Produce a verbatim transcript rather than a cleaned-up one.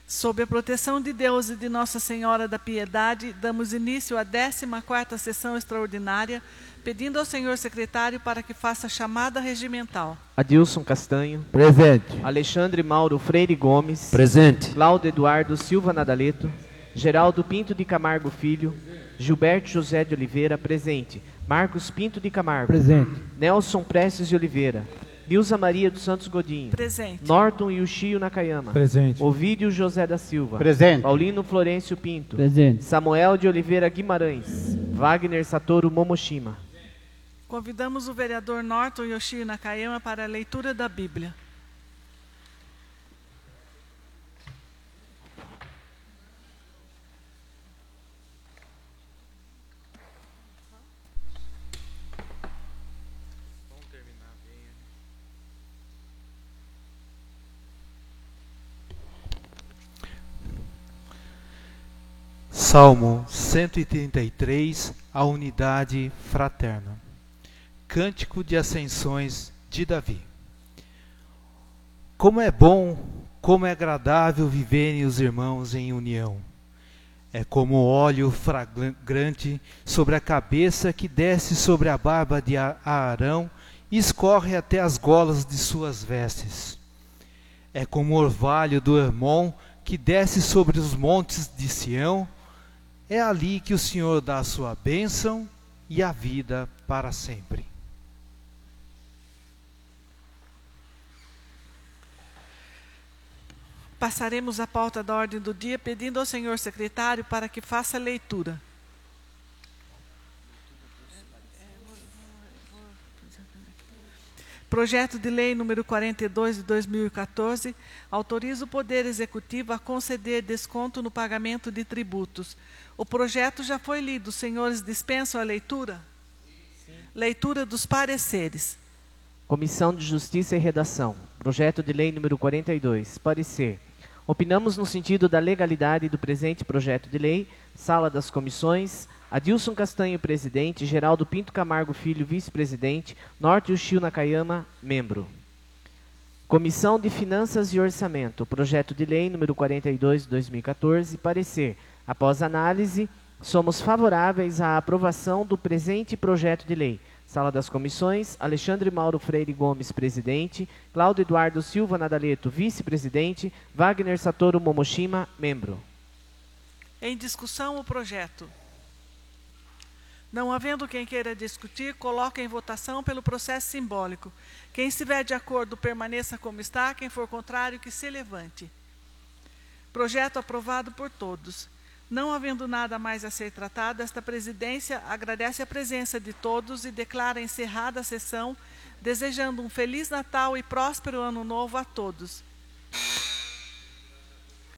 Sob a proteção de Deus e de Nossa Senhora da Piedade, damos início à décima quarta sessão extraordinária, pedindo ao senhor secretário para que faça a chamada regimental. Adilson Castanho. Presente. Alexandre Mauro Freire Gomes. Presente. Cláudio Eduardo Silva Nadaleto. Geraldo Pinto de Camargo Filho. Gilberto José de Oliveira. Presente. Marcos Pinto de Camargo. Presente. Nelson Prestes de Oliveira. Nilza Maria dos Santos Godinho. Presente. Norton Yushio Nakayama. Presente. Ovídio José da Silva. Presente. Paulino Florencio Pinto. Presente. Samuel de Oliveira Guimarães. Wagner Satoru Momoshima. Convidamos o vereador Norton Yushio Nakayama para a leitura da Bíblia. Salmo cento e trinta e três, a unidade fraterna. Cântico de Ascensões de Davi. Como é bom, como é agradável viverem os irmãos em união. É como óleo fragrante sobre a cabeça que desce sobre a barba de Arão e escorre até as golas de suas vestes. É como o orvalho do Hermon que desce sobre os montes de Sião. É ali que o Senhor dá a sua bênção e a vida para sempre. Passaremos a pauta da ordem do dia, pedindo ao senhor secretário para que faça a leitura. Projeto de Lei número quarenta e dois de dois mil e quatorze autoriza o Poder Executivo a conceder desconto no pagamento de tributos. O projeto já foi lido. Os senhores dispensam a leitura? Sim. Leitura dos pareceres. Comissão de Justiça e Redação. Projeto de Lei número quarenta e dois. Parecer. Opinamos no sentido da legalidade do presente projeto de lei. Sala das Comissões. Adilson Castanho, presidente. Geraldo Pinto Camargo Filho, vice-presidente. Norton Yushio Nakayama, membro. Comissão de Finanças e Orçamento. Projeto de Lei número quarenta e dois de dois mil e quatorze. Parecer. Após análise, somos favoráveis à aprovação do presente projeto de lei. Sala das Comissões, Alexandre Mauro Freire Gomes, presidente. Cláudio Eduardo Silva Nadaleto, vice-presidente. Wagner Satoru Momoshima, membro. Em discussão o projeto. Não havendo quem queira discutir, coloque em votação pelo processo simbólico. Quem estiver de acordo, permaneça como está. Quem for contrário, que se levante. Projeto aprovado por todos. Não havendo nada mais a ser tratado, esta presidência agradece a presença de todos e declara encerrada a sessão, desejando um Feliz Natal e próspero Ano Novo a todos.